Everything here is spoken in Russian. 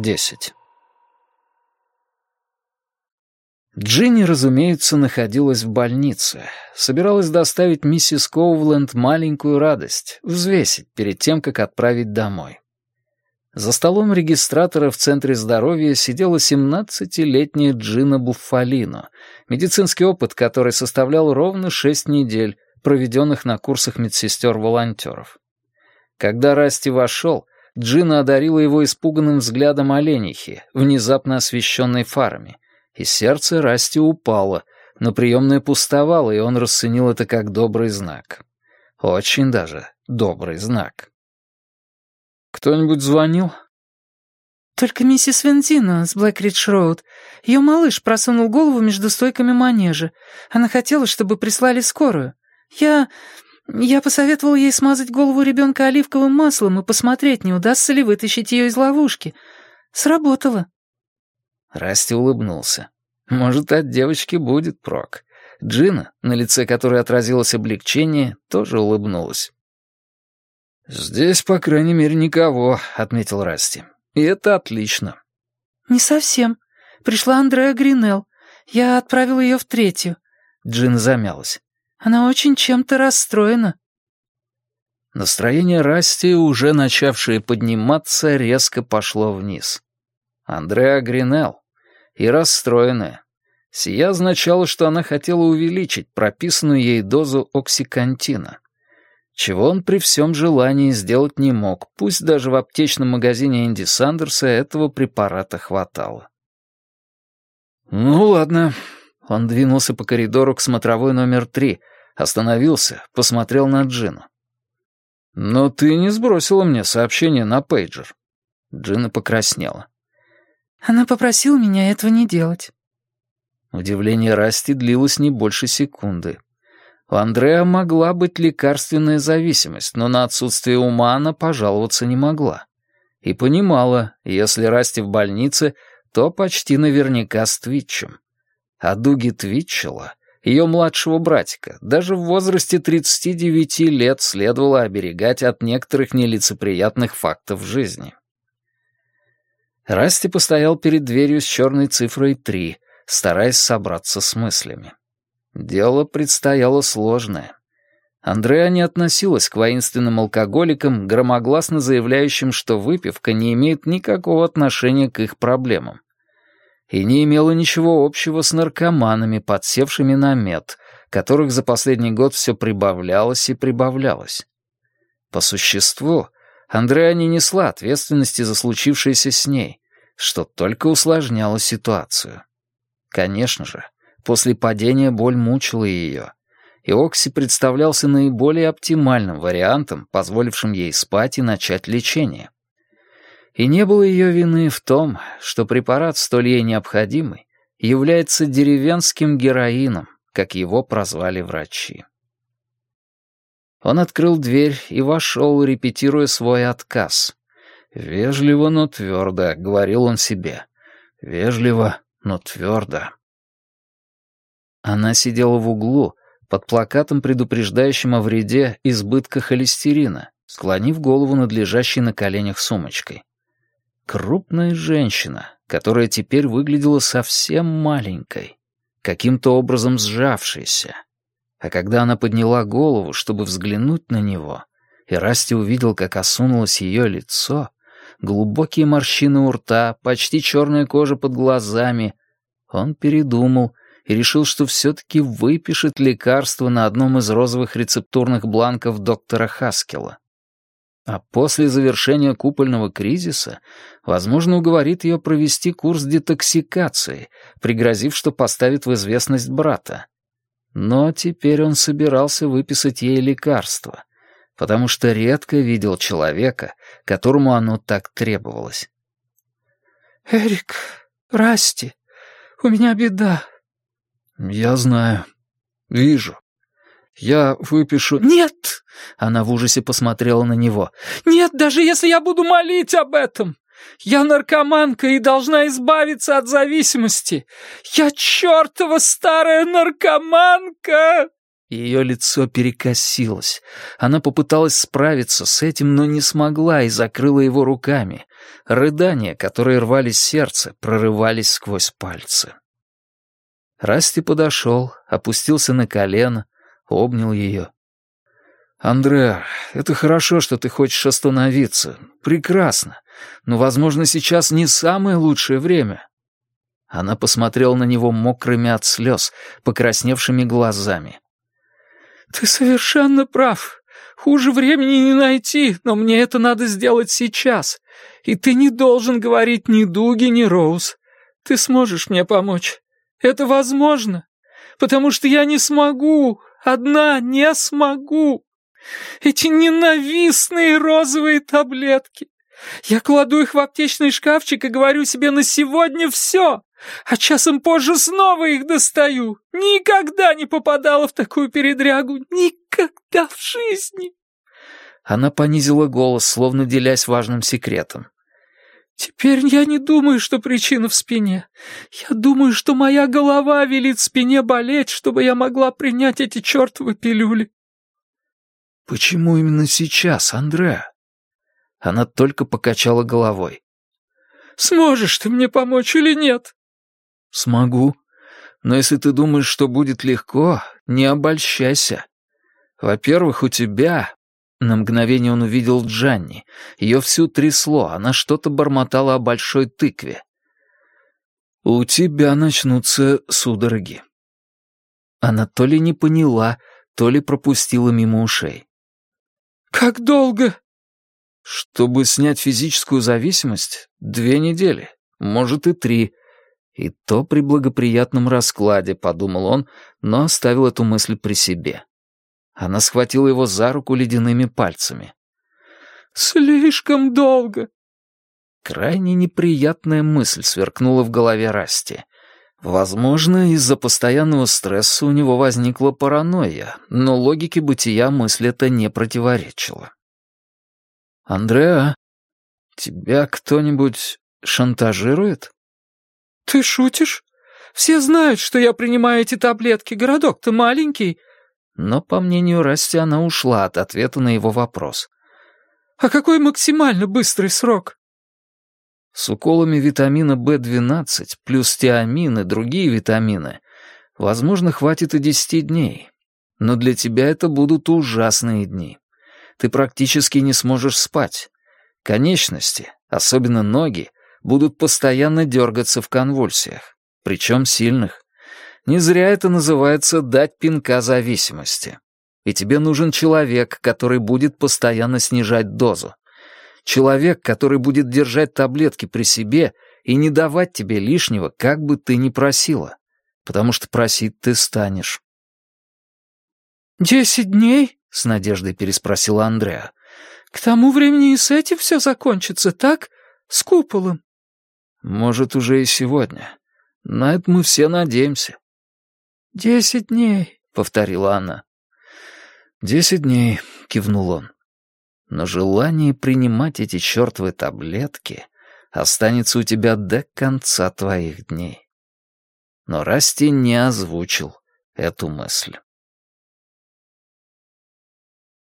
10. Джинни, разумеется, находилась в больнице. Собиралась доставить миссис Коувленд маленькую радость, взвесить перед тем, как отправить домой. За столом регистратора в Центре здоровья сидела 17-летняя Джина Буффалино, медицинский опыт которой составлял ровно 6 недель, проведенных на курсах медсестер-волонтеров. Когда Расти вошел, Джина одарила его испуганным взглядом оленихи, внезапно освещенной фарами, и сердце Расти упало, но приемная пустовала, и он расценил это как добрый знак. Очень даже добрый знак. «Кто-нибудь звонил?» «Только миссис Вендина с Блэкридж-Роуд. Ее малыш просунул голову между стойками манежа. Она хотела, чтобы прислали скорую. Я посоветовал ей смазать голову ребенка оливковым маслом и посмотреть, не удастся ли вытащить ее из ловушки. Сработало». Расти улыбнулся. «Может, от девочки будет прок». Джина, на лице которой отразилось облегчение, тоже улыбнулась. «Здесь, по крайней мере, никого», — отметил Расти. «И это отлично». «Не совсем. Пришла Андреа Гринелл. Я отправила ее в 3-ю». Джина замялась. «Она очень чем-то расстроена». Настроение Расти, уже начавшее подниматься, резко пошло вниз. Андреа Гринелл. И расстроенная. Сия означало, что она хотела увеличить прописанную ей дозу оксикантина, чего он при всем желании сделать не мог, пусть даже в аптечном магазине Энди Сандерса этого препарата хватало. «Ну ладно». Он двинулся по коридору к смотровой номер 3, остановился, посмотрел на Джину. «Но ты не сбросила мне сообщение на пейджер». Джина покраснела. «Она попросила меня этого не делать». Удивление Расти длилось не больше секунды. У Андреа могла быть лекарственная зависимость, но на отсутствие ума она пожаловаться не могла. И понимала, если Расти в больнице, то почти наверняка с Твитчем. А Дуги Твитчела, ее младшего братика, даже в возрасте 39 лет следовало оберегать от некоторых нелицеприятных фактов жизни. Расти постоял перед дверью с черной цифрой 3, стараясь собраться с мыслями. Дело предстояло сложное. Андреа не относилась к воинственным алкоголикам, громогласно заявляющим, что выпивка не имеет никакого отношения к их проблемам. И не имела ничего общего с наркоманами, подсевшими на мед, которых за последний год все прибавлялось и прибавлялось. По существу, Андреа не несла ответственности за случившееся с ней, что только усложняло ситуацию. Конечно же, после падения боль мучила ее, и Окси представлялся наиболее оптимальным вариантом, позволившим ей спать и начать лечение. И не было ее вины в том, что препарат, столь ей необходимый, является деревенским героином, как его прозвали врачи. Он открыл дверь и вошел, репетируя свой отказ. «Вежливо, но твердо», — говорил он себе. «Вежливо, но твердо». Она сидела в углу, под плакатом, предупреждающим о вреде избытка холестерина, склонив голову над лежащей на коленях сумочкой. Крупная женщина, которая теперь выглядела совсем маленькой, каким-то образом сжавшейся. А когда она подняла голову, чтобы взглянуть на него, и Расти увидел, как осунулось ее лицо, глубокие морщины у рта, почти черная кожа под глазами, он передумал и решил, что все-таки выпишет лекарство на одном из розовых рецептурных бланков доктора Хаскела. А после завершения купольного кризиса, возможно, уговорит ее провести курс детоксикации, пригрозив, что поставит в известность брата. Но теперь он собирался выписать ей лекарство, потому что редко видел человека, которому оно так требовалось. «Эрик, Расти, у меня беда». «Я знаю. Вижу. Я выпишу...» «Нет!» — она в ужасе посмотрела на него. «Нет, даже если я буду молить об этом! Я наркоманка и должна избавиться от зависимости! Я чертова старая наркоманка!» Ее лицо перекосилось. Она попыталась справиться с этим, но не смогла и закрыла его руками. Рыдания, которые рвали сердце, прорывались сквозь пальцы. Расти подошел, опустился на колено, обнял ее. «Андреа, это хорошо, что ты хочешь остановиться. Прекрасно. Но, возможно, сейчас не самое лучшее время». Она посмотрела на него мокрыми от слез, покрасневшими глазами. «Ты совершенно прав. Хуже времени не найти, но мне это надо сделать сейчас. И ты не должен говорить ни Дуги, ни Роуз. Ты сможешь мне помочь. Это возможно, потому что я не смогу, одна не смогу. Эти ненавистные розовые таблетки. Я кладу их в аптечный шкафчик и говорю себе на сегодня все, а часом позже снова их достаю. Никогда не попадала в такую передрягу, никогда в жизни». Она понизила голос, словно делясь важным секретом. «Теперь я не думаю, что причина в спине. Я думаю, что моя голова велит спине болеть, чтобы я могла принять эти чертовы пилюли». «Почему именно сейчас, Андреа?» Она только покачала головой. «Сможешь ты мне помочь или нет?» «Смогу. Но если ты думаешь, что будет легко, не обольщайся. Во-первых, у тебя...» На мгновение он увидел Джанни. Ее всю трясло, она что-то бормотала о большой тыкве. «У тебя начнутся судороги». Она то ли не поняла, то ли пропустила мимо ушей. «Как долго?» «Чтобы снять физическую зависимость, 2 недели, может и 3. И то при благоприятном раскладе», — подумал он, но оставил эту мысль при себе. Она схватила его за руку ледяными пальцами. «Слишком долго». Крайне неприятная мысль сверкнула в голове Расти. Возможно, из-за постоянного стресса у него возникла паранойя, но логике бытия мысль эта не противоречила. «Андреа, тебя кто-нибудь шантажирует?» «Ты шутишь? Все знают, что я принимаю эти таблетки. Городок-то маленький». Но, по мнению Расти, она ушла от ответа на его вопрос. «А какой максимально быстрый срок?» С уколами витамина В12 плюс тиамин и другие витамины, возможно, хватит и 10 дней. Но для тебя это будут ужасные дни. Ты практически не сможешь спать. Конечности, особенно ноги, будут постоянно дергаться в конвульсиях, причем сильных. Не зря это называется «дать пинка зависимости». И тебе нужен человек, который будет постоянно снижать дозу. Человек, который будет держать таблетки при себе и не давать тебе лишнего, как бы ты ни просила. Потому что просить ты станешь. 10 дней?» — с надеждой переспросила Андреа. «К тому времени и с этим все закончится, так? С куполом». «Может, уже и сегодня. На это мы все надеемся». 10 дней», — повторила она. 10 дней», — кивнул он. «Но желание принимать эти чертовы таблетки останется у тебя до конца твоих дней». Но Расти не озвучил эту мысль.